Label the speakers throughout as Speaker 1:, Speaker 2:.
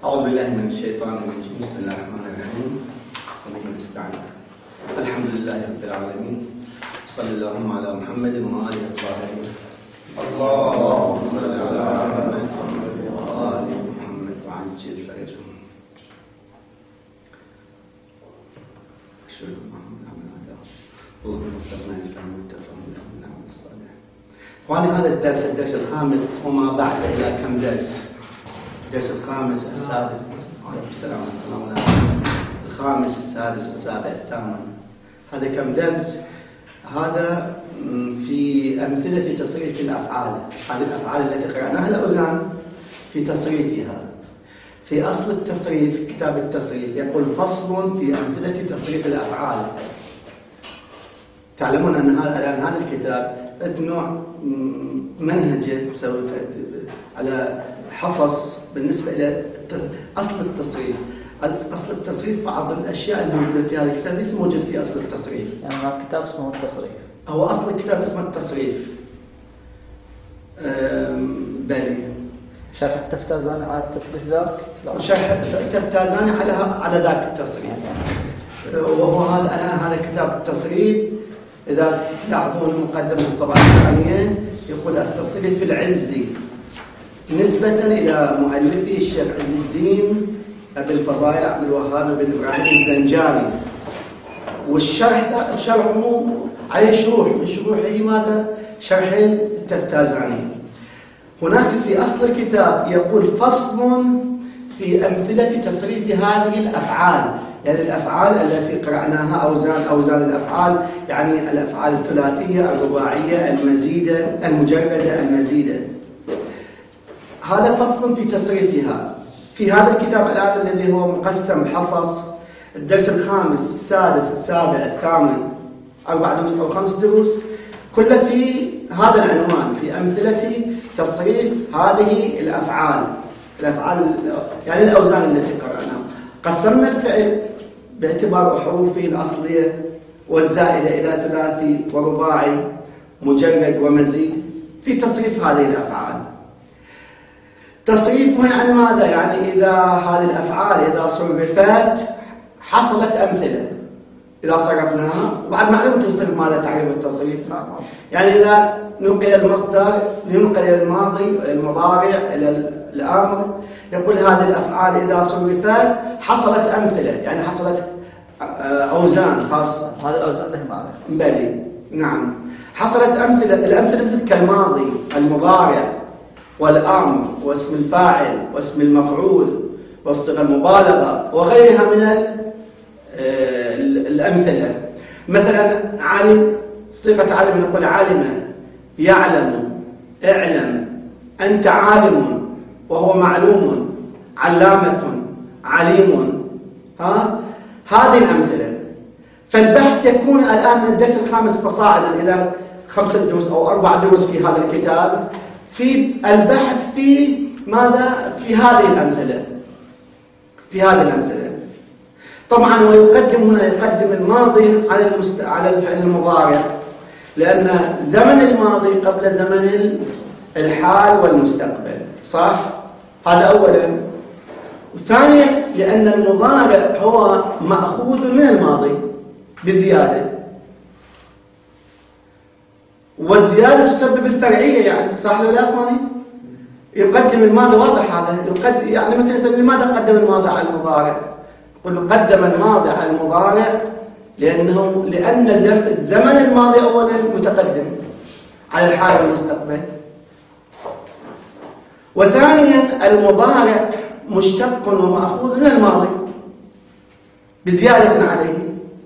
Speaker 1: أعوذ بالله من الشيطان الرجيم. بسم الله الرحمن الرحيم. وبه نستعين. الحمد لله رب العالمين. صلى اللهم على محمد وآله الطاهرين. اللهم صل على محمد وآل محمد وعجل فرجهم. أشهد أن محمدا عبده ورسوله النعم الصالح. وأنا هذا الدرس الخامس وما بعد إلى كم درس؟ الدرس الخامس السادس السلام عليكم. الخامس السادس السابع الثامن. هذا كم درس؟ هذا في أمثلة تصريف الأفعال. هذه الأفعال التي قرأناها الأوزان في تصريفها. في أصل التصريف كتاب التصريف يقول فصل في أمثلة تصريف الأفعال. تعلمون أن هذا الكتاب نوع منهجه مسوي على حصص بالنسبة إلى أصل التصريف. أصل التصريف بعض الأشياء الموجودة في هذا الكتاب ليس موجود في أصل التصريف.
Speaker 2: يعني ما كتاب اسمه التصريف.
Speaker 1: هو أصل الكتاب اسمه التصريف. بلي.
Speaker 2: شرح التفتازاني على التصريف ذاك؟
Speaker 1: شرح التفتازاني على ذاك التصريف. وهو هذا كتاب التصريف. إذا تعرفون مقدمة الطبعة الثانية يقول التصريف العزي نسبة إلى مؤلفه الشيخ عز الدين أبي الفضائل عبد الوهاب بن إبراهيم الزنجاري. والشرح شرحه عليه شروح من شروحه ماذا؟ شرح التفتازاني. هناك في أصل الكتاب يقول فصل في أمثلة تصريف هذه الأفعال. يعني الأفعال التي قرأناها أوزان الأفعال، يعني الأفعال الثلاثية الرباعية المزيدة المجردة المزيدة. هذا فصل في تصريفها في هذا الكتاب الآن الذي هو مقسم حصص. الدرس الخامس السادس السابع الثامن 4 دروس أو 5 دروس كله في هذا العنوان في أمثلة تصريف هذه الأفعال يعني الأوزان التي قرأناها. قسمنا الفعل باعتبار حروفه الأصلية والزائدة إلى ثلاثي ورباعي مجرد ومزيد في تصريف هذه الأفعال. تصريفها يعني ماذا؟ يعني إذا هذه الأفعال إذا صرفت حصلت أمثلة. إذا صرفناها وبعد معلومة تصريف ماذا تعريف التصريف؟ يعني إذا ننقل المصدر ننقل الماضي المضارع إلى الأمر يقول هذه الأفعال إذا صرفت حصلت أمثلة، يعني حصلت أوزان خاصة.
Speaker 2: هذه الأوزان لها معنى.
Speaker 1: بلي نعم حصلت أمثلة. الأمثلة مثل كالماضي المضارع والأمر واسم الفاعل واسم المفعول والصيغة المبالغة وغيرها من الأمثلة. مثلا علم، صفة علم نقول علم يعلم اعلم أنت عالم وهو معلوم علامة عليم. هذه الأمثلة. فالبحث يكون الآن من الدرس الخامس فصاعدا إلى 5 دروس أو 4 دروس في هذا الكتاب في البحث في ماذا؟ في هذه الأمثلة. في هذه الأمثلة طبعا ويقدم هنا يقدم الماضي على الفعل المضارع لأن زمن الماضي قبل زمن الحال والمستقبل. صح؟ هذا أولا. ثانيا لأن المضارع هو مأخوذ من الماضي بزيادة، والزيادة تسبب الفرعية. يعني صح ولا لا أخواني؟ يقدم الماضي واضح هذا. يعني مثلا لماذا قدم الماضي على المضارع؟ قدم الماضي على المضارع لأن زمن الماضي أولا متقدم على الحال والمستقبل. وثانيا المضارع مشتق ومأخوذ من الماضي بزيادة عليه،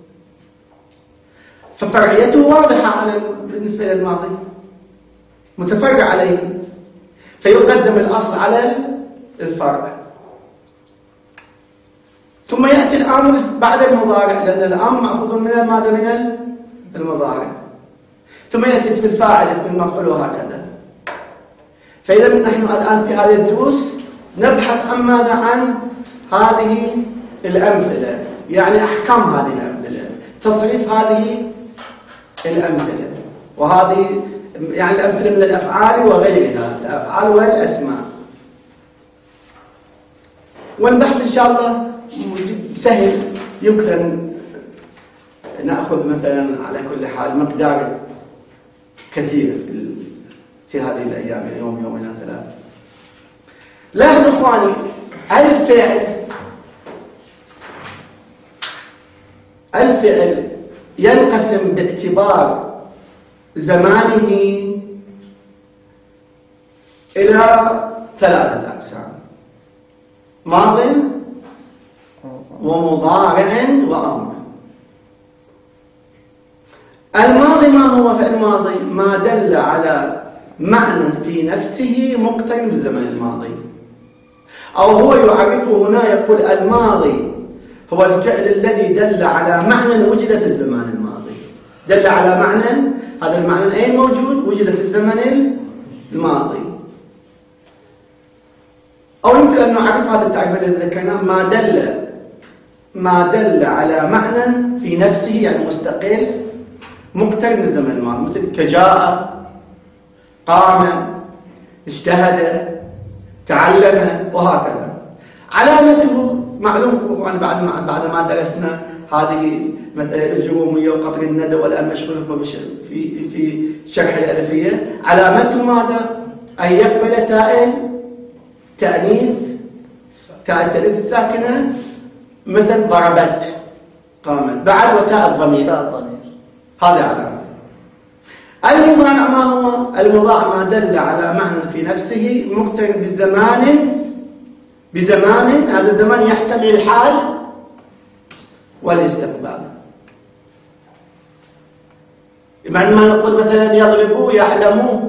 Speaker 1: ففرعيته واضحة بالنسبة للماضي متفرع عليه، فيقدم الأصل على الفرع. ثم يأتي الأمر بعد المضارع لأن الأمر مأخوذ من الماضي من المضارع. ثم يأتي اسم الفاعل اسم المفعول وهكذا. فإذا نحن الآن في هذه الدروس نبحث عن ماذا؟ عن هذه الأمثلة، يعني أحكام هذه الأمثلة، تصريف هذه الأمثلة. وهذه يعني الأمثلة من الأفعال وغيرها، الأفعال والأسماء. والبحث إن شاء الله سهل، يمكن نأخذ مثلا على كل حال مقدار كثير في هذه الأيام، يوم يومين ثلاثة. لاحظوا إخواني، الفعل ينقسم باعتبار زمانه إلى 3 أقسام: ماض ومضارع وأمر. الماضي ما هو فعل الماضي؟ ما دل على معنى في نفسه مقترن بالزمن الماضي، أو هو يعرفه هنا يقول الماضي هو الفعل الذي دل على معنى وجد في الزمان الماضي. دل على معنى، هذا المعنى أين موجود؟ وجد في الزمن الماضي. أو يمكن أن نعرف هذا التعريف الذي ذكرناه: ما دل على معنى في نفسه، يعني مستقل مقترن بالزمن الماضي، مثل كجاء، قام، اجتهد، تعلم، وهكذا. علامته معلوم بعد ما درسنا هذه مسألة الجرومية وقطر الندى والآن مشغول في شرح الألفية. علامته ماذا؟ أن يقبل تاء تأنيث، تاء التأنيث الساكنة، مثل ضربت، قامت، بعد وتاء الضمير، هذا علامته. المضارع ما هو؟ المضارع ما دل على معنى في نفسه مقترن بزمان، هذا الزمان يحتمل الحال والاستقبال. بمعنى ما نقول مثلا يضربوا، يعلموا،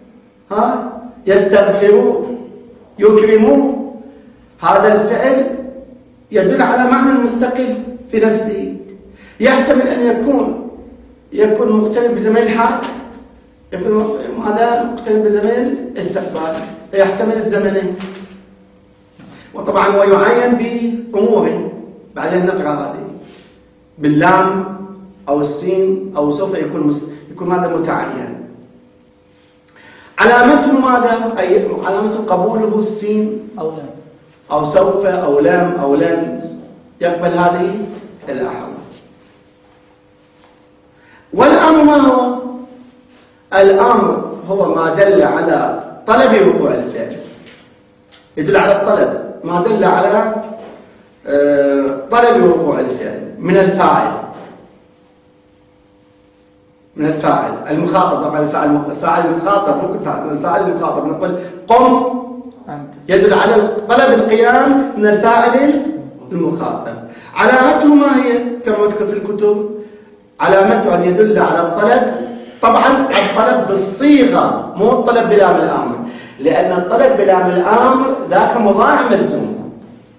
Speaker 1: يستغفروا، يكرموا، هذا الفعل يدل على معنى مستقل في نفسه، يحتمل أن يكون مقترن بزمن الحال، يكون هذا مقترن بزمن الاستقبال، يحتمل الزمنين. وطبعا هو يعين بأمور بعدين نقرأ هذه باللام أو السين أو سوف يكون ماذا متعين. علامته ماذا؟ أي علامته قبوله السين أو سوف أو لام أو لن يقبل هذه الأحرف. والأمر ما هو؟ الأمر هو ما دل على طلب وقوع الفعل، يدل على الطلب، ما دل على طلب وقوع الفعل من الفاعل المخاطب. طبعا الفاعل المخاطب، ممكن الفاعل المخاطب نقول قم، يدل على طلب القيام من الفاعل المخاطب. علامته ما هي؟ كما ذكر في الكتب، علامته أن يدل على الطلب، طبعا الطلب بالصيغة، مو الطلب بلام الأمر، لأن الطلب بلام الأمر ذاك مضارع مجزوم،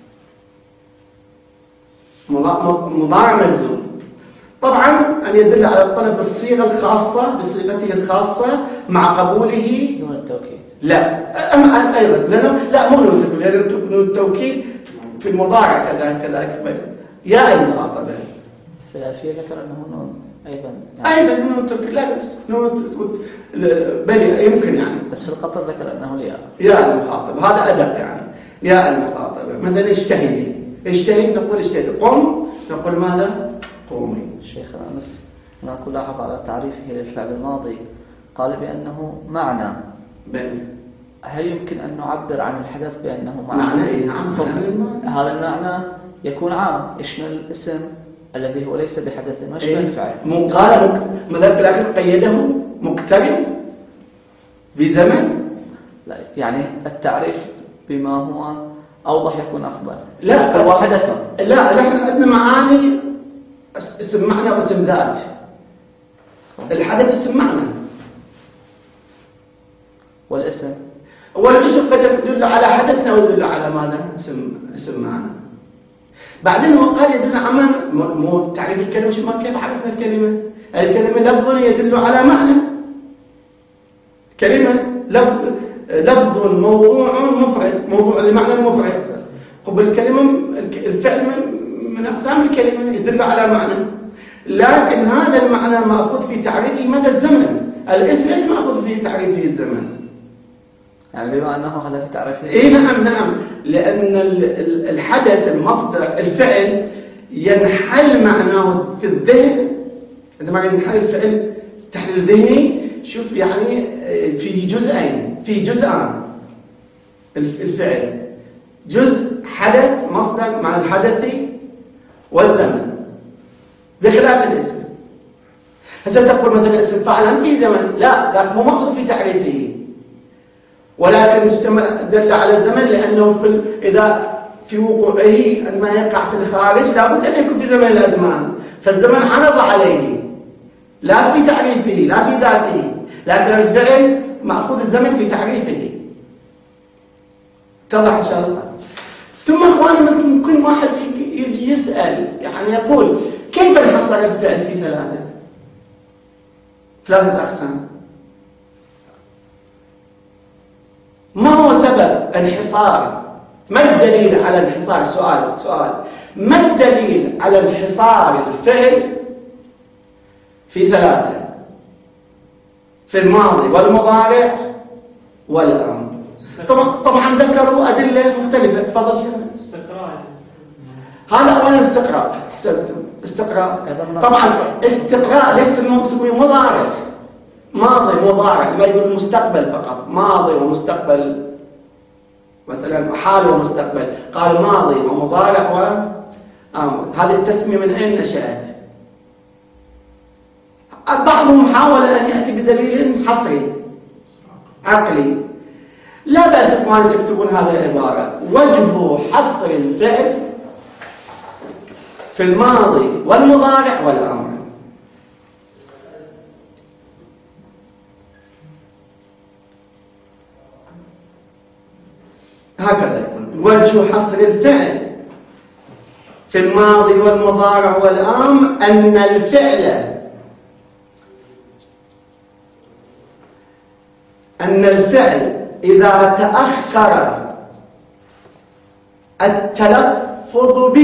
Speaker 1: مضارع مجزوم. طبعا أن يدل على الطلب بالصيغة الخاصة، بصيغته الخاصة مع قبوله
Speaker 2: نون التوكيد.
Speaker 1: لا أيضا لا مو نون التوكيد، لأن نون التوكيد في المضارع كذلك يا المخاطبة.
Speaker 2: في الألفية ذكر أنه نون
Speaker 1: أيضا نون التوكيد، لا بس نون بل يمكن يعني،
Speaker 2: بس في القطر ذكر أنه
Speaker 1: يا المخاطب، هذا أدق يعني، يا المخاطبة. مثلا اجتهد نقول اجتهد، قم نقول ماذا؟ قومي.
Speaker 2: الشيخ أمس هناك لاحظ على تعريفه للفعل الماضي قال بأنه معنى. هل يمكن أن نعبر عن الحدث بأنه معنى؟
Speaker 1: نعم.
Speaker 2: هذا المعنى يكون عام، يشمل الاسم الذي هو ليس بحدث ويشمل الفعل.
Speaker 1: قال لكن قيده مقترن بزمن.
Speaker 2: لا يعني التعريف بما هو أوضح يكون أفضل.
Speaker 1: لا
Speaker 2: هو حدث.
Speaker 1: لا نحن عندنا معاني، اسم معنى واسم ذات. الحدث اسم معنى،
Speaker 2: والاسم
Speaker 1: قد يدل على حدثنا ويدل على ماذا؟ اسم معنى. بعدين هو قال يدل على مو تعريف الكلمة. كيف عرفنا الكلمة لفظ يدل على معنى. كلمة لفظ موضوع مفرد، موضوع لمعنى المفرد. الكلمة الفعل من أقسام الكلمة يدل على معنى، لكن هذا المعنى مأخوذ في تعريفه مدى الزمن. الاسم مأخوذ في تعريفه الزمن.
Speaker 2: يعني بما أنه هذا في تعريفه.
Speaker 1: إيه نعم، لأن الحدث المصدر الفعل ينحل معناه في الذهن. عندما ينحل الفعل تحليل ذهني، شوف يعني في جزئين، في جزءان الفعل، جزء حدث مصدر مع الحدث والزمن بخلاف الاسم. هسه تقول مثلا اسم فاعل هم في زمن، لا مو مقصود في تعريفه، ولكن دل على الزمن لأنه إذا في وقوعه ما يقع في الخارج لابد أن يكون في زمن الأزمان، فالزمن عرض عليه لا في تعريفه لا في ذاته، لكن الفعل مأخوذ الزمن في تعريفه. اتضح إن شاء الله. ثم أخواني ممكن واحد يجي يسأل يعني يقول كيف انحصر الفعل في ثلاثة أقسام؟ ما هو سبب انحصار؟ ما الدليل على انحصار؟ سؤال ما الدليل على انحصار الفعل في ثلاثة؟ في الماضي والمضارع والأمر. طبعا ذكروا أدلة مختلفة. تفضل شيخ.
Speaker 3: استقراء.
Speaker 1: هذا أولا استقراء. حسبتم استقراء. طبعا استقراء ليس مسميه مضارع، ماضي مضارع، ما يقول المستقبل فقط، ماضي ومستقبل، مثلا حال ومستقبل، قال ماضي ومضارع وأمر. هذه التسمية من أين نشأت؟ بعضهم حاول أن يأتي بدليل حصري عقلي. لا بأس أن تكتبون هذه العبارة: وجه حصر الفعل في الماضي والمضارع والأمر. هكذا يكون وجه حصر الفعل في الماضي والمضارع والأمر أن الفعل إذا تأخر التلفظ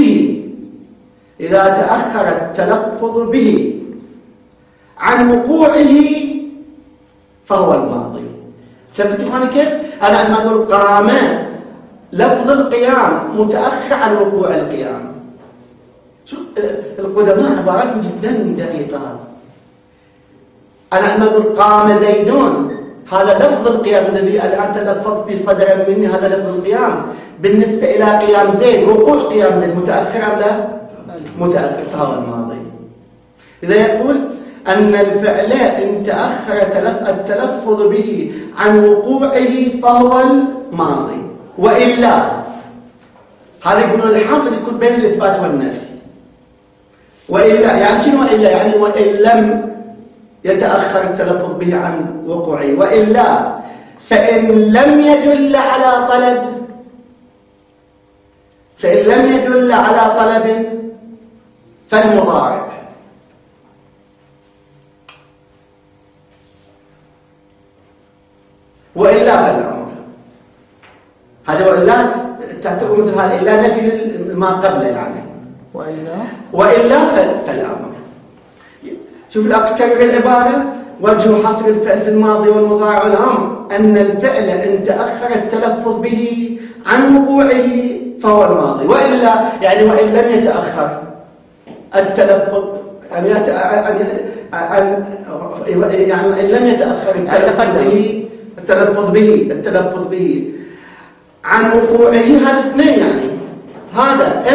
Speaker 1: به عن وقوعه فهو الماضي. ثبتوا هنا كيف؟ أنا عندما أقول قام، لفظ القيام متأخر عن وقوع القيام. شوف القدماء عباراتهم جدا دقيقة. أنا عندما أقول قام زيدون، هذا لفظ القيام الذي الآن تلفظ في صدر مني، هذا لفظ القيام. بالنسبة إلى قيام زيد، وقوع قيام زيد متأخر أم لا؟ متأخر، فهو الماضي. إذا يقول أن الفعل إن تأخر التلفظ به عن وقوعه فهو الماضي، وإلا هذا يقولون الحاصل يكون بين الإثبات والنفي. وإلا يعني شنو وإلا؟ يعني وإن لم يتأخر التلفظ به عن وقوعه، وإلا فإن لم يدل على طلب فالمضارع. وإلا فالأمر. هذا وإلا تعتبر مثل هذا إلا نفي ما قبله يعني. وإلا فالأمر. شوف الأكثر العبارة: وجه حصر الفعل في الماضي والمضارع والأمر أن الفعل إن تأخر التلفظ به عن وقوعه فهو الماضي، وإلا يعني وإن لم يتأخر التلفظ يعني إن لم يتأخر التلفظ به عن وقوعه. هذا اثنين يعني. هذا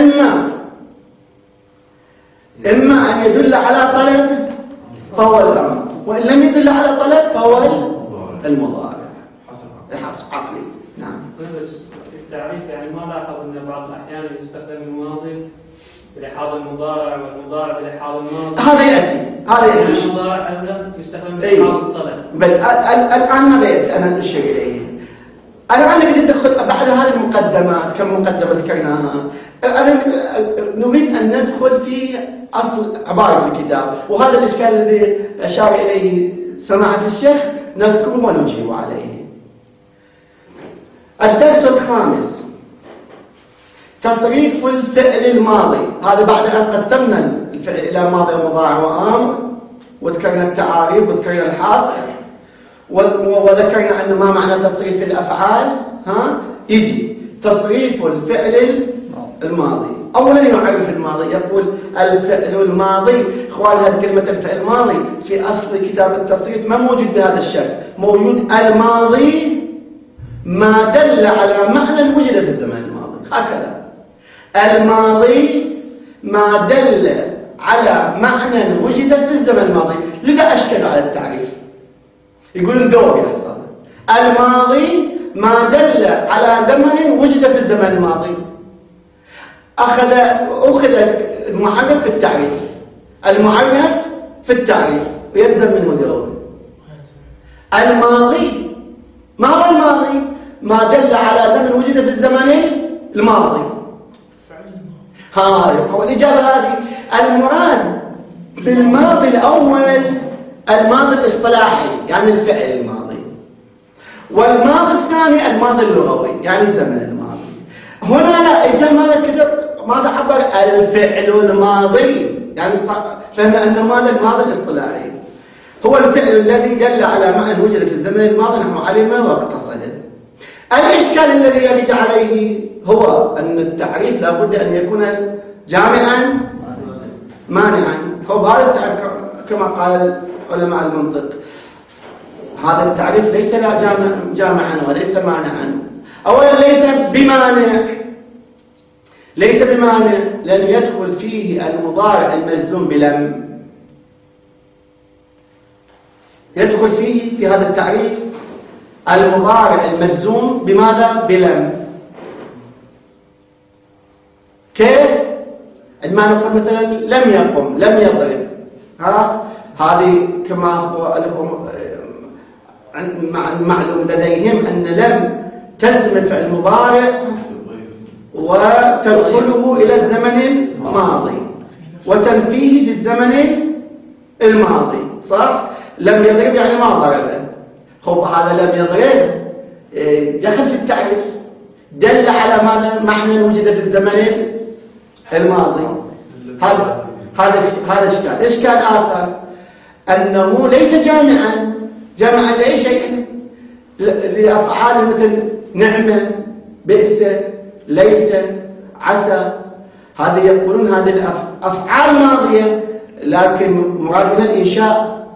Speaker 1: إما أن يدل على طلب فهو الأمر، وإن لم يدل على طلب فهو المضارع. حسب عقلي. نعم.
Speaker 3: بس في التعريف يعني ما لاحظ أن بعض الأحيان يستخدم الماضي بلحاظ المضارع والمضارع بلحاظ الماضي.
Speaker 1: هذا يأتي.
Speaker 3: المضارع أيضا يستخدم بلحاظ الطلب.
Speaker 1: بل الآن هذا يأتي أنا الشيء إليه. الآن نريد ندخل بعد هذه المقدمات، كم مقدمة ذكرناها، نريد أن ندخل في أصل عبارة الكتاب، وهذا الإشكال الذي أشار إليه سماحة الشيخ نذكره ونجيب عليه. الدرس الخامس: تصريف الفعل الماضي. هذا بعد أن قسمنا الفعل إلى ماضي ومضارع وأمر، وذكرنا التعاريف وذكرنا الحاصل، وذكرنا أنه ما معنى تصريف الأفعال. يجي تصريف الفعل الماضي. أولا يعرف الماضي، يقول الفعل الماضي. إخوان، هذه كلمة الفعل الماضي في أصل كتاب التصريف ما موجود بهذا الشكل. موجود الماضي ما دل على معنى وجد في الزمن الماضي، هكذا. الماضي ما دل على معنى وجد في الزمن الماضي. لذا أشكل على التعريف، يقولون دور يحصل. الماضي ما دل على زمن وجد في الزمن الماضي. أخذ المعرف في التعريف، المعرف في التعريف ويلزم منه دور. الماضي ما هو الماضي؟ ما دل على زمن وجد في الزمن الماضي. هو الإجابة هذه. المراد بالماضي الأول الماضي الاصطلاحي، يعني الفعل الماضي، والماضي الثاني الماضي اللغوي، يعني الزمن الماضي. هنا لا، إذا ماذا عبر الفعل الماضي، يعني فهمنا أن الماضي الاصطلاحي هو الفعل الذي دل على معنى وجد في الزمن الماضي نحو علم واقتصد. الإشكال الذي يرد عليه هو أن التعريف لابد أن يكون جامعا مانعا. هذا كما قال علماء المنطق، هذا التعريف ليس لا جامعا وليس مانعا. أولا ليس بمانع لأن يدخل فيه المضارع المجزوم بلم. يدخل فيه في هذا التعريف المضارع المجزوم بماذا؟ بلم. كيف؟ عندما نقول مثلا لم يقم، لم يضرب، هذه كما هو معلوم لديهم أن لم تلزم الفعل المضارع وتنقله إلى الزمن الماضي وتنفيه في الزمن الماضي، صح؟ لم يضرب يعني ما ضرب. هذا لم يضرب دخل في التعريف، دل على ماذا؟ معنى وجد في الزمن الماضي. هذا إشكال آخر أنه ليس جامعا لأي شيء، لأفعال مثل نعمة، بئس، ليس، عسى. هذه يقولون هذه الأفعال ماضية لكن مراد من الإنشاء.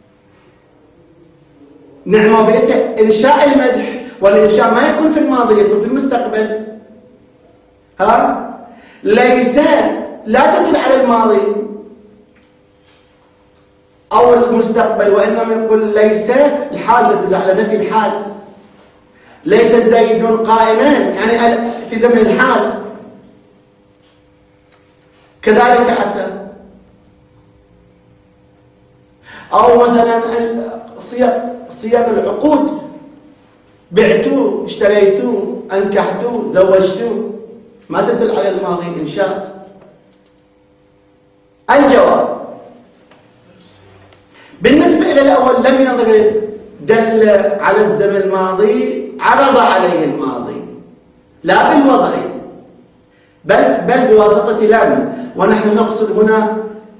Speaker 1: نعمة وبئس إنشاء المدح، والإنشاء ما يكون في الماضي، يكون في المستقبل. ليس لا تدل على الماضي أو المستقبل، وإنما يقول ليس الحال تدل على نفي الحال. ليس زيد قائما يعني في زمن الحال. كذلك حسن. أو مثلا صيغ العقود، بعتوا، اشتريتوا، أنكحتوا، زوجتوا، ما تدل على الماضي إنشاء. الجواب بالنسبة إلى الأول لم يضرب دل على الزمن الماضي، عرض عليه الماضي لا بالوضع بل بواسطة لم. ونحن نقصد هنا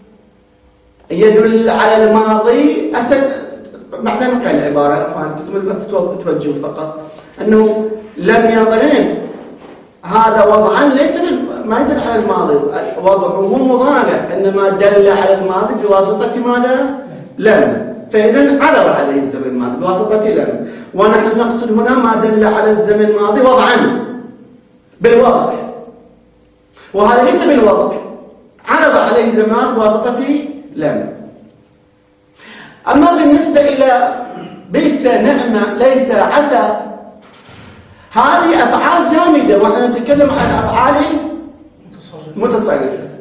Speaker 1: يدل على الماضي معنى نقع العبارة، كنتم توجهوا فقط أنه لم يضرب هذا وضعا ليس ما يدل على الماضي، وضعه مضارع، إنما دل على الماضي بواسطة ماذا؟ لم. فإذا عرض عليه الزمن الماضي بواسطة لم. ونحن نقصد هنا ما دل على الزمن الماضي وضعا بالوضع، وهذا ليس بالوضع، عرض عليه الزمان بواسطة لم. أما بالنسبة إلى بئس، نعمة، ليس، عسى، هذه أفعال جامدة، ونحن نتكلم عن أفعال متصرفة.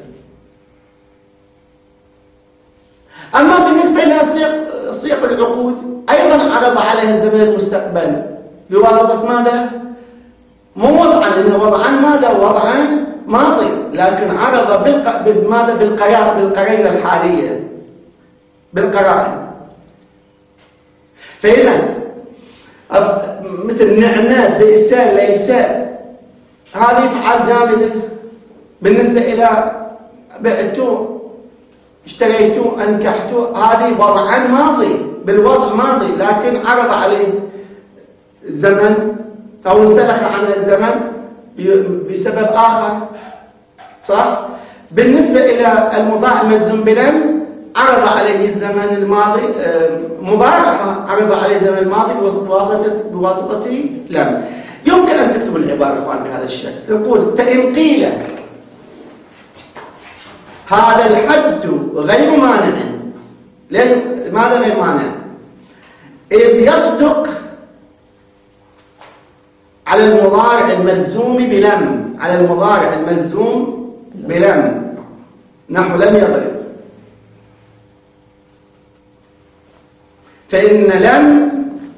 Speaker 1: أما بالنسبة إلى صيغ العقود أيضا عرض عليه الزمن المستقبل بواسطة ماذا؟ مو وضعا، لأنه وضعا ماذا؟ وضعا ماضي، لكن عرض بماذا؟ بالقرينة الحالية، بالقرائن. فإذا مثل نعمة، بئس، ليس، هذه أفعال جامدة. بالنسبة إلى بعتوا، اشتريتوا، أنكحتوا، هذه وضعا ماضي بالوضع ماضي، لكن عرض عليه زمن أو انسلخ عنه الزمن بسبب آخر، صح؟ بالنسبة إلى المضارع المجزوم بلن عرض عليه الزمن الماضي، مضارع عرض عليه الزمن الماضي بواسطة لم. يمكن أن تكتب العبارة إخوان بهذا الشكل، نقول فإن قيل هذا الحد غير مانع. لماذا غير مانع؟ إذ يصدق على المضارع المجزوم بلم، على المضارع المجزوم بلم، نحو لم يضرب، فإن لم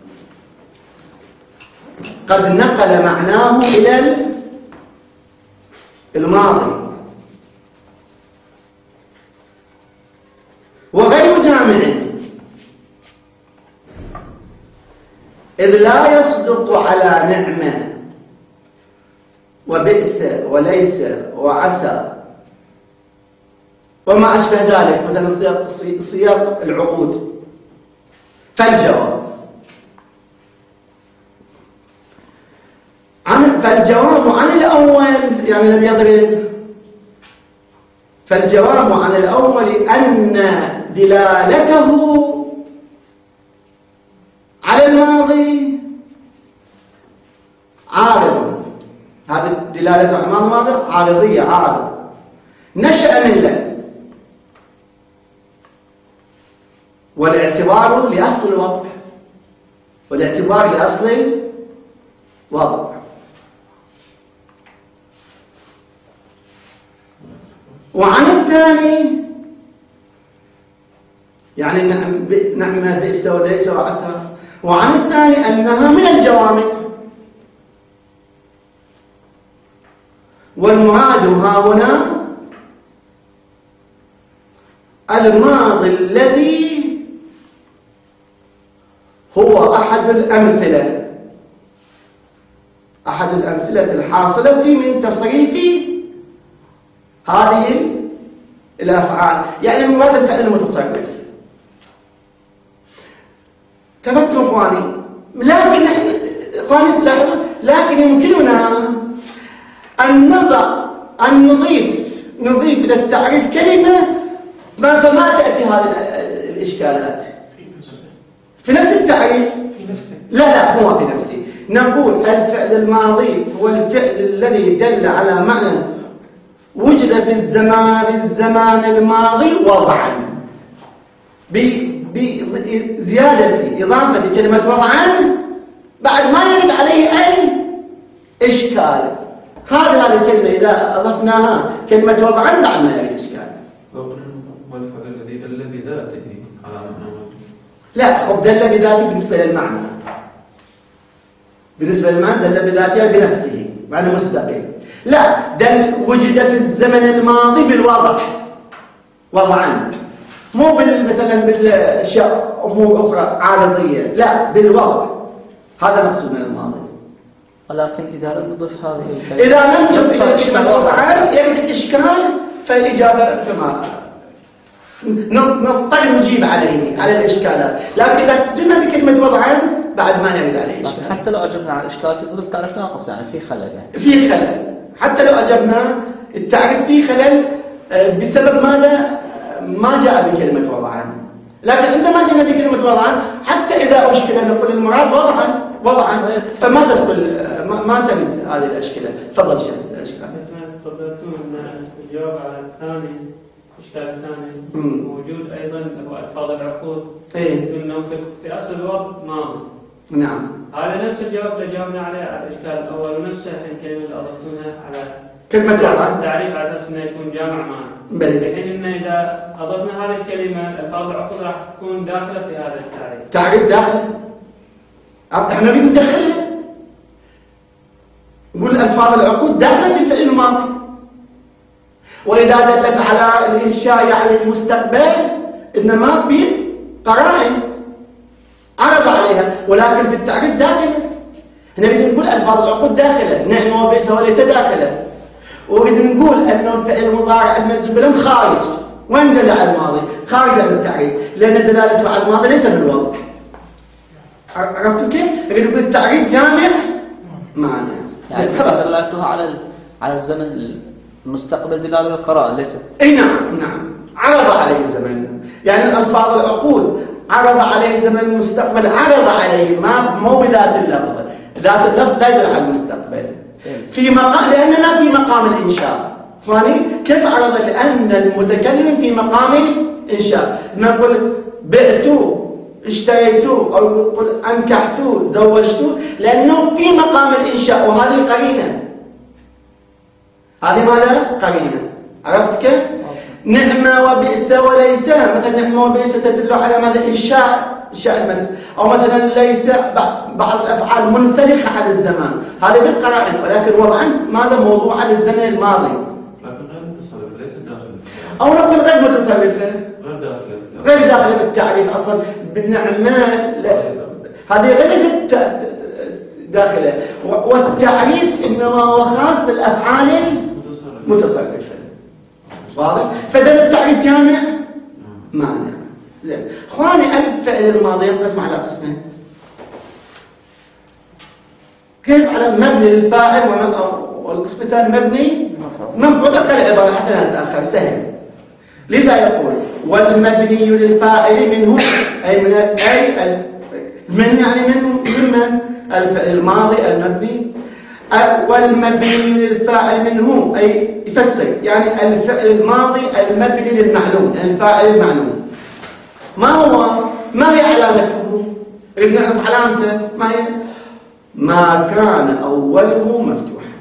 Speaker 1: قد نقل معناه إلى الماضي، وغير جامع، إذ لا يصدق على نعمة وبئس وليس وعسى وما أشبه ذلك، مثلا سياق العقود. فالجواب عن الأول يعني لم يضرب، فالجواب عن الأول أن دلالته على الماضي عارض، هذه الدلالة على الماضي عارضية، عارض نشأ من لم، والاعتبار لأصل الوضع، والاعتبار لأصل الوضع. وعن الثاني يعني نعم بئس وليس وعسى، وعن الثاني أنها من الجوامد، والمراد ها هنا الماضي الذي هو أحد الأمثلة الحاصلة من تصريف هذه الأفعال، يعني من هذا الفعل المتصرف. تفكروا إخواني، لكن يمكننا أن نضيف إلى التعريف كلمة فما تأتي هذه الإشكالات في نفس التعريف. لا هو في نفسه. نقول الفعل الماضي هو الفعل الذي دل على معنى وجد في الزمان الماضي وضعا، بزيادة إضافة كلمة وضعا بعد ما يرد عليه أي إشكال. هذه الكلمة إذا أضفناها كلمة وضعا بعد ما يرد إشكال.
Speaker 4: والفعل الذي دل بذاته على معنى،
Speaker 1: لا هو دل بذاته بالنسبة للمعنى، دل بذاته بنفسه معنى مستقل. لا دل وجد في الزمن الماضي بالوضع وضعا، مو مثلا بالاشياء امور اخرى عارضيه، لا بالوضع، هذا مقصود من الماضي.
Speaker 2: ولكن اذا لم نضف هذه الكلمه،
Speaker 1: اذا لم نضف كلمه وضعا يرد الاشكال، فالاجابه كما نضطر نجيب على الاشكالات. لكن اذا جئنا بكلمه وضعا بعد ما نرد عليه اشكال،
Speaker 2: حتى لو اجبنا على الاشكال تظل التعريف ناقص، يعني في خلل،
Speaker 1: في خلل. حتى لو أجبنا التعريف فيه خلل بسبب ماذا؟ ما جاء بكلمة وضعا. لكن عندما جئنا بكلمة وضعا حتى إذا أشكل نقول المراد وضعا فما تقول ما ترد هذه الأشكال. تفضل شيخ. الأشكال
Speaker 3: تفضلتم أن الجواب على الثاني، الإشكال الثاني موجود أيضا هو ألفاظ العقود، إنه في أصل الوضع ماضي.
Speaker 1: نعم.
Speaker 3: هذا نفس الجواب اللي جاوبنا عليه على الإشكال الأول، ونفسه الكلمة اللي أضفتونها على
Speaker 1: كلمة وضع
Speaker 3: التعريف على أساس إنه يكون جامع معنا. الحين إنه إذا أضفنا هذه الكلمة ألفاظ العقود راح تكون داخلة في هذا التعريف.
Speaker 1: تعريف داخل. احنا نريد ندخلها. نقول ألفاظ العقود داخلة في الفعل الماضي. وإذا دلت على الإنشاء يعني المستقبل إنما بقرائن عرض عليها، ولكن في التعريف داخله. نريد نقول ألفاظ العقود داخله، نعم وبئس وليس داخله. ونريد نقول أنه الفعل المضارع المجزوم بلم خارج، وين دل على الماضي؟ خارج عن التعريف، لأن دلالته على الماضي ليس بالوضع. عرفتوا كيف؟ يقول التعريف جامع معنى.
Speaker 2: يعني دلالته على الزمن المستقبل دلالة القراءة ليست.
Speaker 1: اي نعم عرض عليه الزمن، يعني الألفاظ العقود عرض عليه الزمن المستقبل، عرض عليه مو بذات اللفظ، ذات اللفظ لا يدل على المستقبل في مقام، لأننا في مقام الإنشاء. فاني كيف عرض؟ لأن المتكلم في مقام الإنشاء. ما نقول بعتوا اشتريتوا أو يقول أنكحتوا زوجتوا، لأنه في مقام الإنشاء، وهذه قرينة. هذه ماذا؟ قرينة. عرفت كيف؟ نعمة وبئس وليس، مثلا نعمة وبئس تدل على ماذا؟ إنشاء المثل، أو مثلا ليس بعض الأفعال منسلخة على الزمان، هذا بالقرائن، ولكن وضعا ماذا؟ موضوع على الزمن الماضي،
Speaker 4: لكن غير متصرفة ليست داخلة،
Speaker 1: أو نقول غير متصرفة، غير داخلة بالتعريف أصلا. بالنعمة هذه غير داخلة، والتعريف إنما هو خاص بالأفعال المتصرفة. واضح؟ فدل التعريف جامع معنى. زين اخواني، الفعل الماضي ينقسم على قسمين. كيف؟ على مبني للفاعل، والقسم الثاني مبني مفعول. العبارة حتى لا نتأخر، سهل. لذا يقول والمبني للفاعل منه، أي من يعني من الفعل الماضي المبني، والمبني للفاعل منه، أي يفسر يعني الفعل الماضي المبني للمعلوم، الفاعل المعلوم. ما هي علامته؟ نريد نعرف علامته. ما هي؟ ما كان أوله مفتوحا.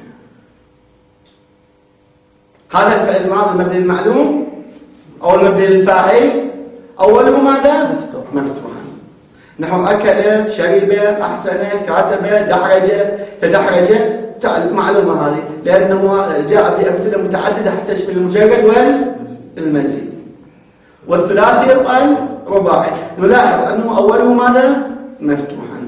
Speaker 1: هذا الفعل الماضي المبني للمعلوم أو المبني للفاعل أوله ماذا؟ مفتوحا. نحو أكل، شرب، أحسن، كاتب، دحرج، تدحرج. المعلومة هذه لأنه جاء في أمثلة متعددة حتى تشمل المجرد والمزيد والثلاثي والرباعي. نلاحظ أنه أوله ماذا؟ مفتوحا.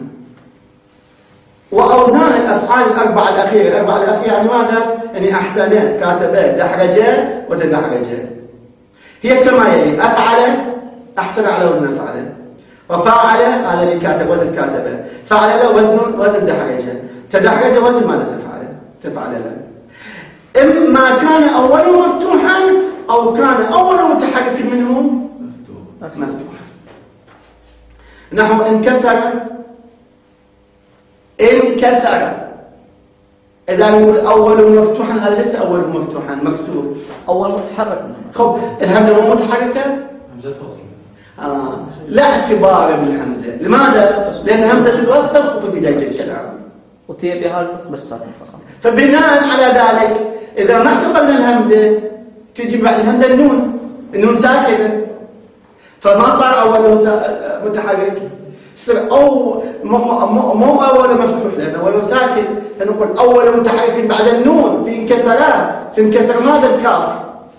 Speaker 1: وأوزان الأفعال الأربعة الأخيرة يعني ماذا؟ يعني أحسن، كاتب، دحرج وتدحرج. هي كما يلي: أفعل أحسن على وزن أفعل، وفعل هذا اللي كاتب وزن كاتب، فعل وزن دحرج، تدحرج وزن ماذا؟ تفعل له. إما كان أوله مفتوحا أو كان أوله متحرك منه مفتوحا. نحو انكسر. إذا نقول أوله مفتوحا، هذا ليس أوله مفتوحا، مكسور،
Speaker 2: أول متحرك.
Speaker 1: خب الهمزة مو متحركة؟
Speaker 4: همزة فصل.
Speaker 1: لا اعتبار بالهمزة. لماذا؟ لأن همزة الوصل تسقط في بداية الكلام،
Speaker 2: وتي بها المطلق بالساكن فقط.
Speaker 1: فبناء على ذلك إذا ما اعتبرنا الهمزة تجي بعد الهمزة النون ساكنة، فما صار أوله متحرك، يصير أو مو أوله مفتوح، لأن أوله ساكن، فنقول أوله متحرك بعد النون في انكسر ماذا؟ الكاف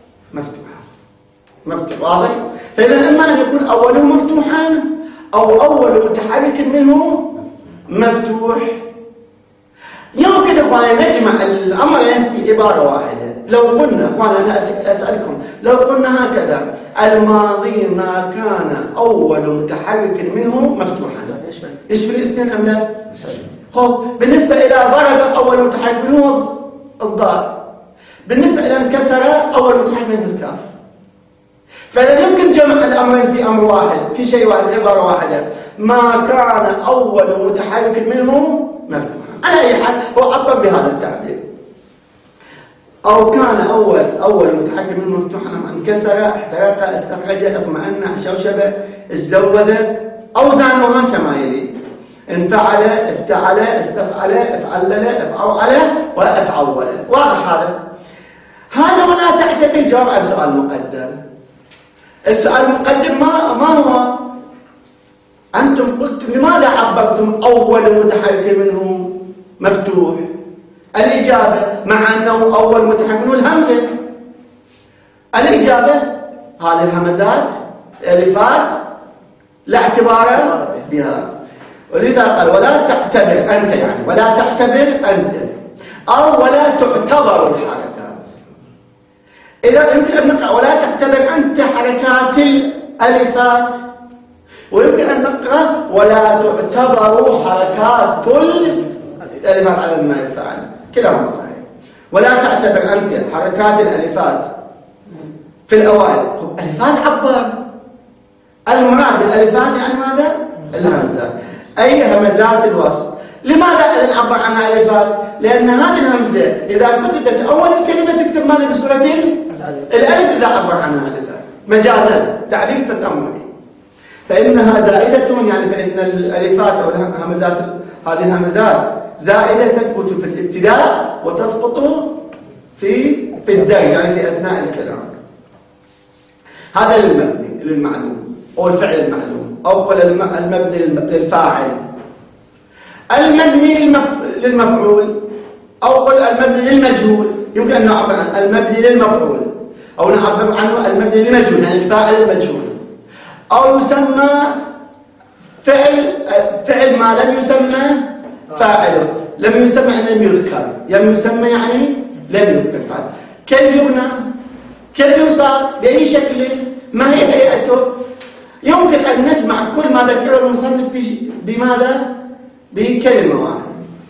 Speaker 1: مفتوح. واضح؟ فإذا إما أن يكون أوله مفتوحا أو أوله متحرك منه مفتوح. يمكن أن نجمع الأمرين في عبارة واحدة. لو قلنا، أنا أسألكم، لو قلنا هكذا: الماضي ما كان أول متحرك منه مفتوحا، يشمل الاثنين أم لا؟ بالنسبة إلى ضرب أول متحرك منه الضاد، بالنسبة إلى انكسر أول متحرك منه الكاف. فلا يمكن جمع الأمرين في أمر واحد، في شيء واحد، عبارة واحدة: ما كان أول متحرك منه مفتوحا. على أي حال هو عبر بهذا التعبير. أو كان أول متحرك منه مفتوحا، انكسر، احترق، استخرج، اطمأن، شوشب، ازدود. أوزانها كما يلي: انفعل، افتعل، استفعل، افعلل، افعل وافعول. واضح هذا ولا تعتقد جواب عن سؤال مقدم. السؤال المقدم ما هو؟ أنتم قلتم لماذا عبرتم أول متحرك منه مفتوح؟ الإجابة مع أنه أول متحرك منه الهمزة. الإجابة هذه الهمزات الألفات لا اعتبار بها، ولذا قال ولا تعتبر أنت، يعني ولا تعتبر أنت، أو ولا تعتبر الحركات. إذا يمكن أن نقرأ ولا تعتبر أنت حركات الألفات، ويمكن أن نقرأ ولا تعتبر حركات الألفات على الماء الفاعل، كلاهما صحيح. ولا تعتبر أنت حركات الألفات في الأوائل. ألفات عبر، المراد بالألفات يعني ماذا؟ الهمزات، أي همزات الوصل. لماذا نعبر عنها ألفات؟ لأن هذه الهمزة إذا كتبت أول الكلمة تكتب ماذا بصورة الألف إذا عبر عنها ألفات مجازا، تعريف تسمعي، فإنها زائدة، يعني فإن الألفات أو الهمزات هذه الهمزات زائدة تثبت في الابتداء وتسقط في الدال، يعني في أثناء الكلام. هذا المبني للمعلوم أو الفعل المعلوم، أو قل المبني للفاعل. المبني للمفعول أو قل المبني للمجهول، يمكن أن نعبر عن المبني للمفعول أو نعبر عنه المبني للمجهول، يعني الفاعل المجهول، أو يسمى فعل ما لم يسمى فاعله، لم يسمى يعني لم يذكر، لم يسمى يعني لم يذكر فاعل. كيف يبنى؟ كيف يصار؟ بأي شكل؟ ما هي هيئته؟ يمكن أن نجمع كل ما ذكره المصنف بماذا؟ بكلمة واحدة.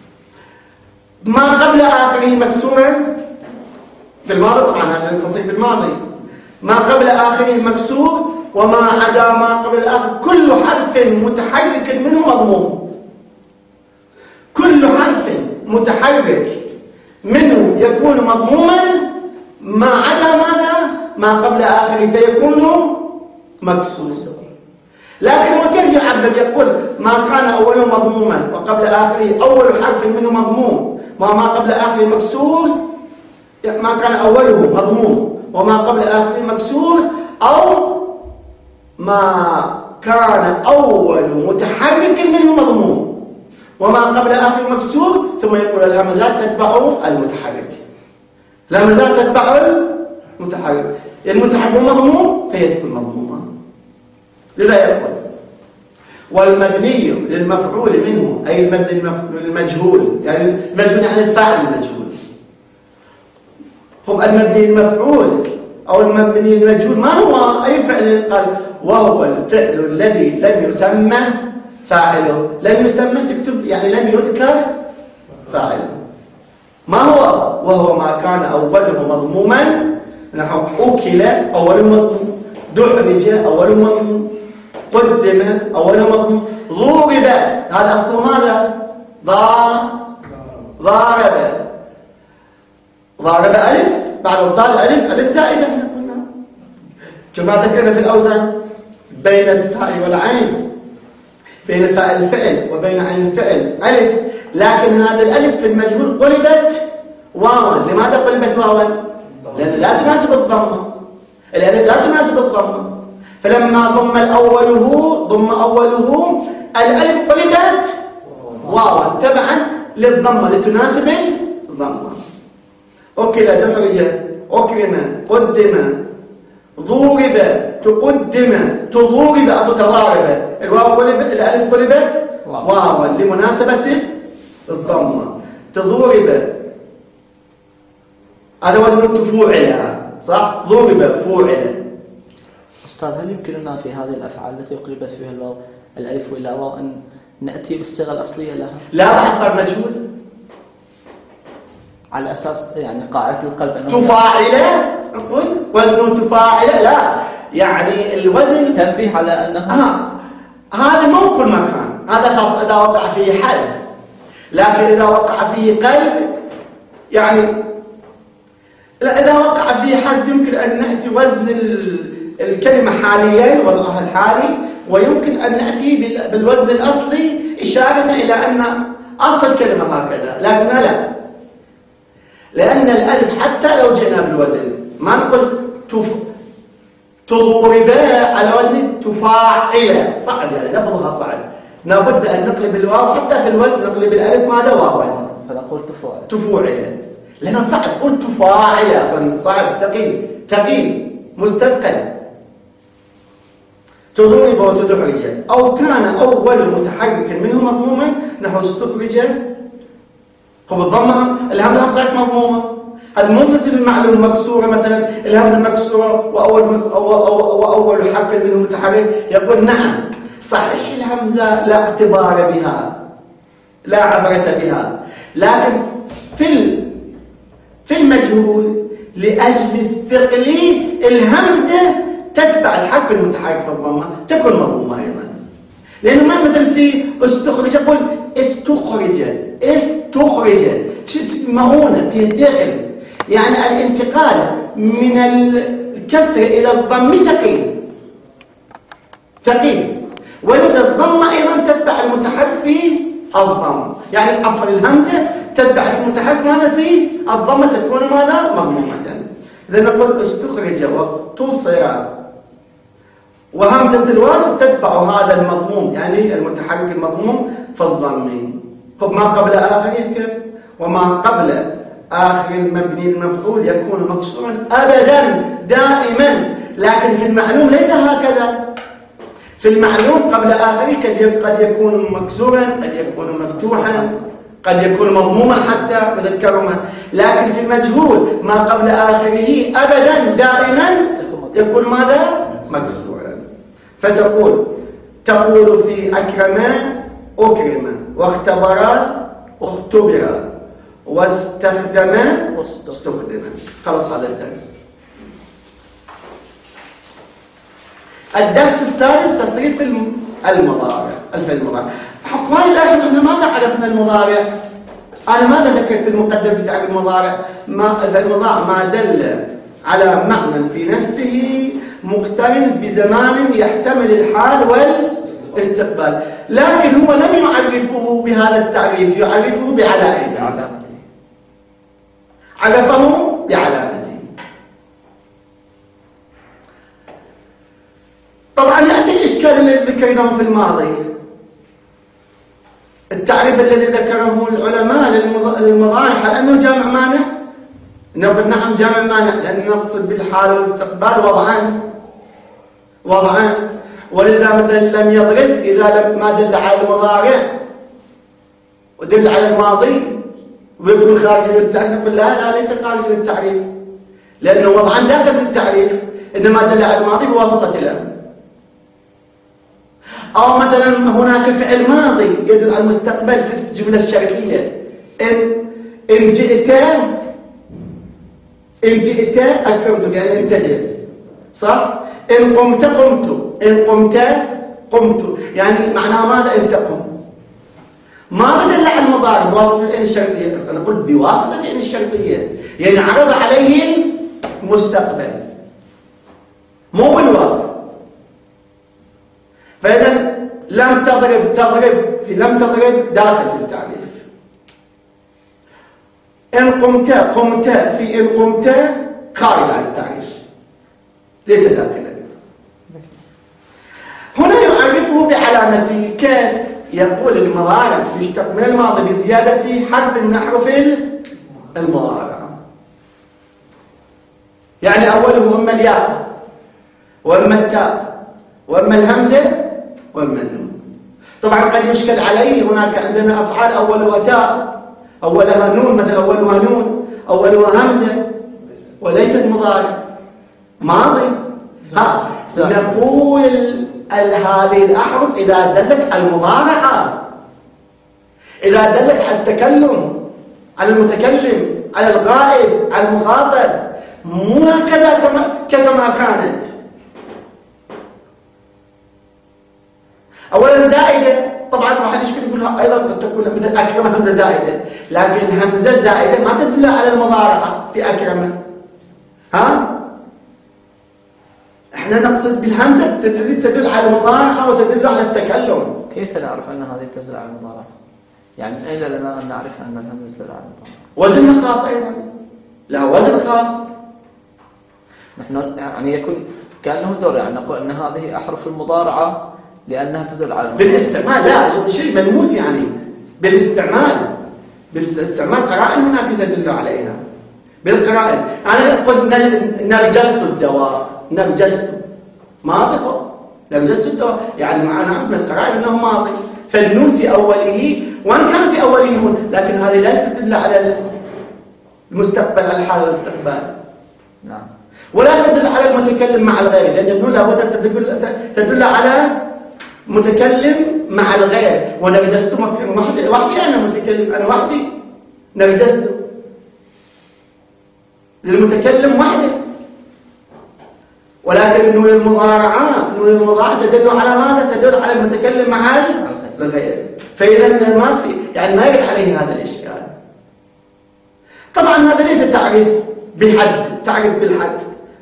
Speaker 1: ما قبل آخره مكسورا في الماضي، طبعا هذا التصريف بالماضي، ما قبل آخره مكسور، وما عدا ما قبل الآخر كل حرف متحرك منه مضموم. كل حرف متحرك منه يكون مضموما ما عدا ماذا؟ ما قبل آخره فيكون مكسور. لكن وكيف يعبر؟ يقول ما كان أوله مضموما وقبل آخره أول حرف منه مضموم، وما قبل آخره مكسور، ما كان أوله مضموم وما قبل آخره مكسور، أو ما كان أول متحرك منه مضموم وما قبل آخره مكسور، ثم يقول الهمزات تتبع المتحرك. الهمزات تتبع المتحرك، المتحرك مضموم فهي تكون مضمومة. لذا يقول والمبني للمفعول منه، أي المبني للمجهول، يعني المجهول يعني الفاعل المجهول. هم المبني للمفعول أو المبني للمجهول ما هو؟ أي فعل؟ قال وهو الفعل الذي لم يسمى فاعله. لم يسمى تكتب يعني لم يذكر فاعله. ما هو؟ وهو ما كان أوله مضموما، نحو أكل أول مضموم، دحرج أول مضموم، قدم أول مضموم، ضرب هذا أصله ماذا؟ ضارب ألف، بعد الضال ألف زائدة كما ذكرنا في الأوزان بين التاء والعين، بين تاء الفعل وبين عين الفعل ألف، لكن هذا الألف في المجهول قلبت واوا. لماذا قلبت واوا؟ لأن لا تناسب الضمة، الألف لا تناسب الضمة، فلما ضم أوله الألف قلبت واوا تبعا للضمة لتناسب الضمة. أكل دحرج أكرم قدم ضورب تقدم تضورب أو تضارب، الواو قلبت الألف قلبت واوا لمناسبة الضمة. تضورب هذا وزن تفوعل، صح؟ ضرب فوعل.
Speaker 2: أستاذ هل يمكننا في هذه الأفعال التي قلبت فيها الواو الألف إلى واو أن نأتي بالصيغة الأصلية لها؟
Speaker 1: لا، راح صار مجهول
Speaker 2: على أساس يعني قاعدة القلب أنه
Speaker 1: تفاعل، نقول وزن تفاعل، لا يعني الوزن
Speaker 2: تنبيه على أنه
Speaker 1: هذا مو كل مكان، هذا خاص إذا وقع فيه حرف، لكن إذا وقع فيه قلب يعني لا، إذا وقع فيه حرف يمكن أن نأتي وزن الكلمة حاليا وضعها الحالي، ويمكن أن نأتي بالوزن الأصلي إشارة إلى أن أصل الكلمة هكذا، لكن لا، لأن الألف حتى لو جئنا بالوزن ما نقول تضربا على وزن تفاعل، صعب يعني لفظها صعب، لابد أن نقلب الواو حتى في الوزن نقلب الألف ماذا واو،
Speaker 2: فنقول
Speaker 1: تفاعل، لأنه صعب قلت تفاعل، صعب ثقيل مستثقل. تضرب وتدحرج، أو كان أول متحرك منه مضموما نحو استخرج، هو الضمة الهمزة صحيح مضمومة، هذا مو مثل المعلوم مكسورة، مثلا الهمزة مكسورة وأول حرف منه متحرك، يقول نعم صحيح الهمزة لا اعتبار بها لا عبرة بها، لكن في المجهول لأجل الثقل الهمزة تتبع الحرف المتحرك في الضمة تكون مضمومة أيضا. لأنه ما مثل في استخرج، يقول استخرج مؤونة ثقل، يعني الانتقال من الكسر إلى الضم ثقيل، ولذا الضمة أيضا تتبع المتحرك في الضم، يعني عفوا الهمزة تتبع المتحرك ماذا في الضمة تكون ماذا مضمومة. إذا نقول استخرج وتصر، وهمزة الوصل تتبع هذا المضموم، يعني المتحرك المضموم في الضم. ما قبل آخره وما قبل آخر المبني المفعول يكون مكسورا أبدا دائما، لكن في المعلوم ليس هكذا. في المعلوم قبل آخره قد يكون مكسورا، قد يكون مفتوحا، قد يكون مضموما حتى وذكرهما، لكن في المجهول ما قبل آخره أبدا دائما يكون ماذا مكسورا. فتقول في أكرم واختبر اختبر واستخدم استخدم. خلص هذا الدرس. الدرس الثالث تصريف المضارع، الفعل المضارع. حقواني الآخر نحن ماذا عرفنا المضارع؟ أنا ماذا ذكرت في المقدمة في تعريف المضارع؟ الفعل المضارع ما دل على معنى في نفسه مقترن بزمان يحتمل الحال والاستقبال، لكن هو لم يعرفه بهذا التعريف، يعرفه بعلامته. عرفه بعلامته. طبعا يأتي الإشكال الذي ذكرناه في الماضي، التعريف الذي ذكره العلماء للمضارع، هل أنه جامع مانع؟ نقول نعم جامع مانع، لأن نقصد بالحال والاستقبال وضعان، ولذا مثلا لم يضرب إذا ما دل على المضارع ودل على الماضي ويكون خارج من التعريف، نقول لا ليس خارج من التعريف، لأنه وضعان داخل في التعريف، إنما دل على الماضي بواسطة الأمر. أو مثلا هناك فعل ماضي يدل على المستقبل في الجملة الشرطية، إن جئت أكرمتك، يعني أنت جئت، صح؟ إن قمت قمت، يعني معناه ماذا؟ أنت قم. ما دل على المضارع بواسطة الإن الشرطية، أنا قلت بواسطة الإن الشرطية، يعني عرض عليه المستقبل مو بالواقع. فإذا لم تضرب داخل في التعريف. إن قمت في إن قمت خارج عن التعريف، ليس داخلا. هنا يعرفه بعلامته. كيف؟ يقول المضارع يشتق من الماضي بزيادة حرف من أحرف المضارع، يعني أوله إما الياء وإما التاء وإما الهمزة وإما النون. طبعا قد يشكل عليه، هناك عندنا أفعال أولها تاء، أولها نون، مثلا أولها نون، أولها همزة وليست مضارع ماضي. نقول هذه الأحرف إذا دلت على المضارعة، إذا دلت على التكلم، على المتكلم، على الغائب، على المخاطب، مو هكذا كما كانت. أولا زائدة، طبعا ما حد يشكل يقولها أيضا قد تكون مثل أكرم همزة زائدة، لكن الهمزة الزائدة ما تدل على المضارعة في أكرم. احنا نقصد بالهمزة تدل على المضارعة وتدل على التكلم.
Speaker 2: كيف نعرف أن هذه تدل على المضارعة؟ يعني من أين لنا أن نعرف أن الهمزة تدل على المضارعة؟
Speaker 1: وزن خاص أيضا، لا وزن خاص.
Speaker 2: نحن يعني يكون كأنه دور، يعني نقول أن هذه أحرف المضارعة لأنها تدل على المضارعة.
Speaker 1: بالاستعمال لا شيء ملموس، يعني بالاستعمال قرائن هناك تدل عليها بالقرائن. أنا أقول نرجست الدواء، نرجست ماضي، نرجست الدواء، يعني معنا من القرائن أنه ماضي. فالنون في أوله، وإن كان في أوله نون، لكن هذه لا تدل المستقبل على الحال والاستقبال.
Speaker 2: نعم.
Speaker 1: ولا تدل على المتكلم مع الغير، لأن النون لابد أن تدل على متكلم مع الغير. ونرجست وحدي، أنا متكلم، أنا وحدي نرجست للمتكلم وحده. ولكن النون المضارعة تدل على ماذا؟ تدل على المتكلم مع الغير. فإذا ما في، يعني ما يرد عليه هذا الإشكال. طبعا هذا ليس تعريف بحد، تعريف بالحد،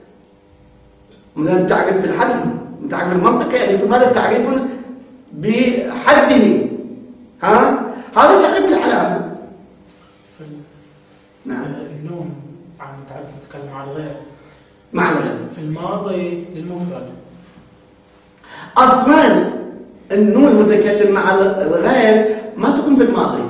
Speaker 1: من تعريف بالحد، تعريف المنطقي، يعني هذا تعريف بحده. هذا تعريف بالعلامة. نعم.
Speaker 5: النون عم تعرف تتكلم عن الغير
Speaker 1: مع الغير
Speaker 5: في الماضي للمفرد.
Speaker 1: أصلا النون متكلم مع الغير ما تكون بالماضي،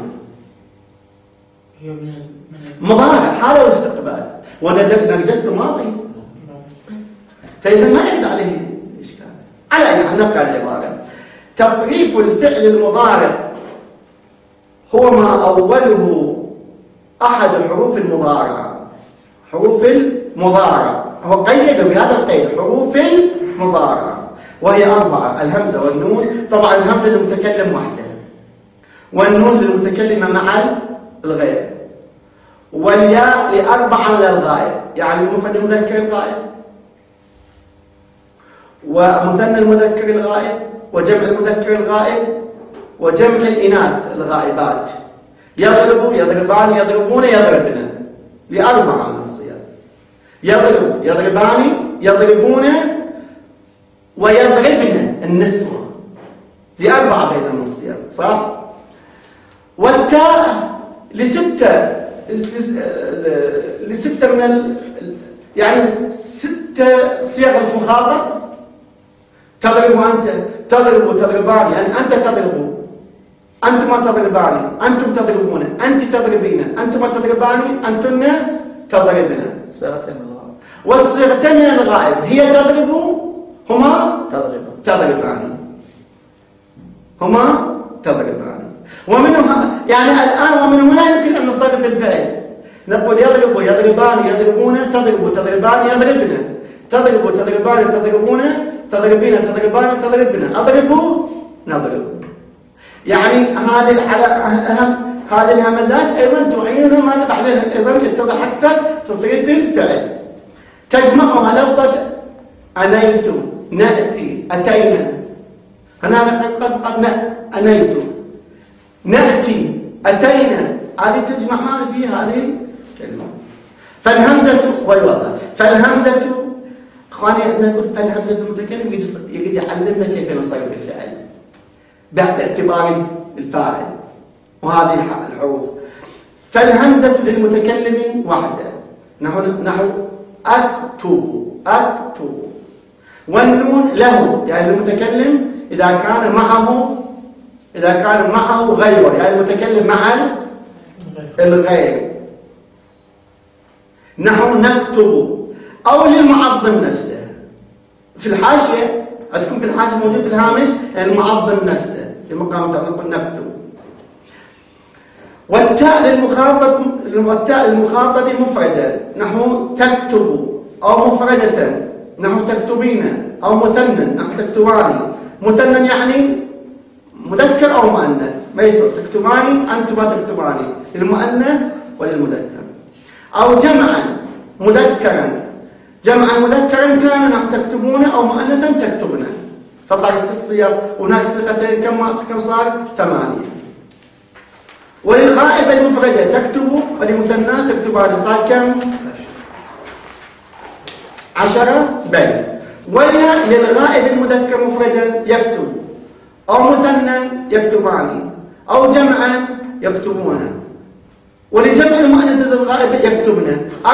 Speaker 5: هي من
Speaker 1: مضارع حال واستقبال، ونرجست ماضي، فإذا ما يرد عليه إشكال. على أي حال نبقى العبارة. تصريف الفعل المضارع هو ما أوله أحد حروف المضارعة. حروف المضارعة هو قيد بهذا القيد، حروف المضارعة، وهي 4: الهمزة والنون. طبعا الهمزة للمتكلم وحده، والنون للمتكلم مع الغير، والياء ل4 من الغائب، يعني المفرد المذكر الغائب، ومثنى المذكر الغائب، وجمع المذكر الغائب، وجمع الإناث الغائبات. يضرب، يضربان، يضربون، يضربن، ل4 من الصيغ. يضرب، يضربان، يضربون، ويضربن النسوة، ل4 بين من الصيغ، صح؟ والتاء لستة من يعني 6 صيغ المخاطب. تضرب أنت، تضرب، تضربان، يعني أنت تضرب، أنتما تضربان، أنتم تضربون، أنت تضربين، أنتما تضربان، أنتن تضربن.
Speaker 2: صيغتين من الغائب.
Speaker 1: والصيغتين من الغائب هي تضرب، هما تضربان، هما تضربان. ومنها يعني الآن ومن هنا يمكن أن نصرف الفعل، نقول يضرب، يضربان، يضربون، تضرب، تضربان، يضربن، تضرب، تضربان، تضربون، تضربين، تضربان، تضربن، أضرب، نضرب. يعني هذه الهمزات أيضا تعيننا ماذا بعدها أيضا يتضح أكثر تصريف الفعل. تجمعها لفظة أنيت، نأتي، أتينا. هنا قد أنيت، نأتي، أتينا، هذه تجمع ماذا في هذه الكلمة. فالهمزة ويوضح. فالهمزة اخواني نقول فالهمزة المتكلم يريد يعلمنا كيف نصرف الفعل باعتبار الفاعل وهذه الحروف. فالهمزة للمتكلم وحده، نحو أكتب، أكتب. والنون له، يعني المتكلم إذا كان معه غيره، يعني المتكلم مع الغير، نحو نكتب. أو للمعظم نفسه في الحاشية، هتكون في الحاشية موجود في الهامش المعظم نفسه لمقام تقول نكتب. والتاء للمخاطب مفردة، نحو تكتب، أو مفردة نحو تكتبين، أو مثنى نحو تكتبان. مثنى يعني مذكر أو مؤنث، ما يفرق، تكتبان أنتما تكتبان، للمؤنث وللمذكر. أو جمعا مذكرا، جمعا مذكرا كان نحو تكتبون، أو مؤنثا تكتبنا. فصار 6 صيغ، وهناك صيغتين كم صار 8. وللغائب المفردة تكتب، ولمثنى تكتبان، صار كم 10 بين. ولا للغائب المذكر مفردا يكتب، أو مثنى يكتبان، أو جمعا يكتبون. ولجمع المؤنث الغائب يكتبن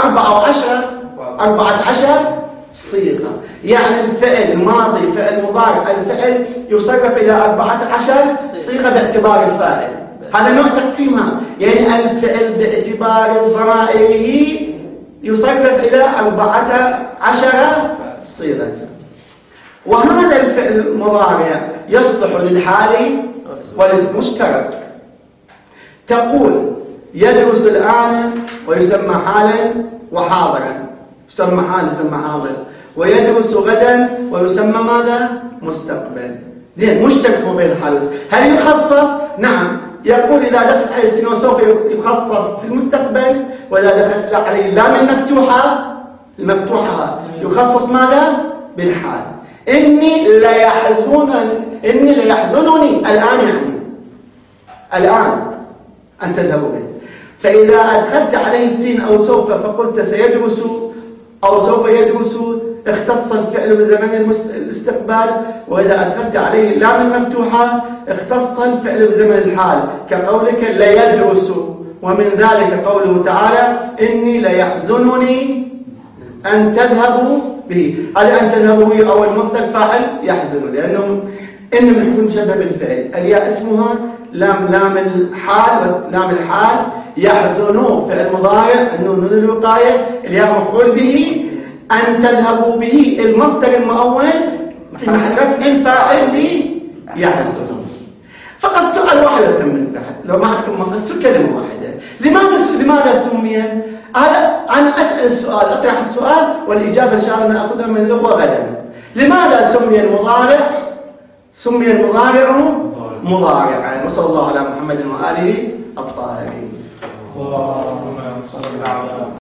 Speaker 1: 14 صيغة. يعني الفعل الماضي، الفعل المضارع، الفعل يصرف إلى 14 صيغة باعتبار الفاعل. هذا نوع تقسيمها، يعني الفعل باعتبار ضمائره يصرف إلى 14 صيغة. وهذا الفعل المضارع يصلح للحال والاسم مشترك. تقول يدرس الآن ويسمى حالا وحاضرا، يسمى حال يسمى حاضر، ويدرس غدا ويسمى ماذا؟ مستقبل. زين، مشترك بين الحال. هل يخصص؟ نعم، يقول إذا دخلت عليه السين سوف يخصص في المستقبل، وإذا دخلت عليه اللام المفتوحة يخصص ماذا؟ بالحال. إني ليحزنني الآن، يعني الآن أن تذهبوا به. فإذا أدخلت عليه السين أو سوف فقلت سيدرس أو سوف يدرس اختص الفعل بزمن الاستقبال، وإذا أدخلت عليه اللام المفتوحة اختص الفعل بزمن الحال، كقولك لا يدرس. ومن ذلك قوله تعالى إني ليحزنني أن تذهبوا به. هذا أن تذهبوا به أو المصدر فاعل يحزن، لأنه إن من حكم شبه بالفعل. الياء اسمها لام الحال، ولام الحال يحزن فعل مضارع، النون الوقاية، الياء مفعول به، أن تذهبوا به المصدر المؤول في محل رفع فاعل يحزن. فقط سؤال واحد أتم لو ما عندكم مقص كلمة واحدة. لماذا سمي؟ أنا أسأل السؤال، أطرح السؤال والإجابة إن شاء الله نأخذها من اللغة غدا. لماذا سمي المضارع مضارعا؟ وصلى الله على محمد وآله الطاهرين.
Speaker 5: اللهم صل على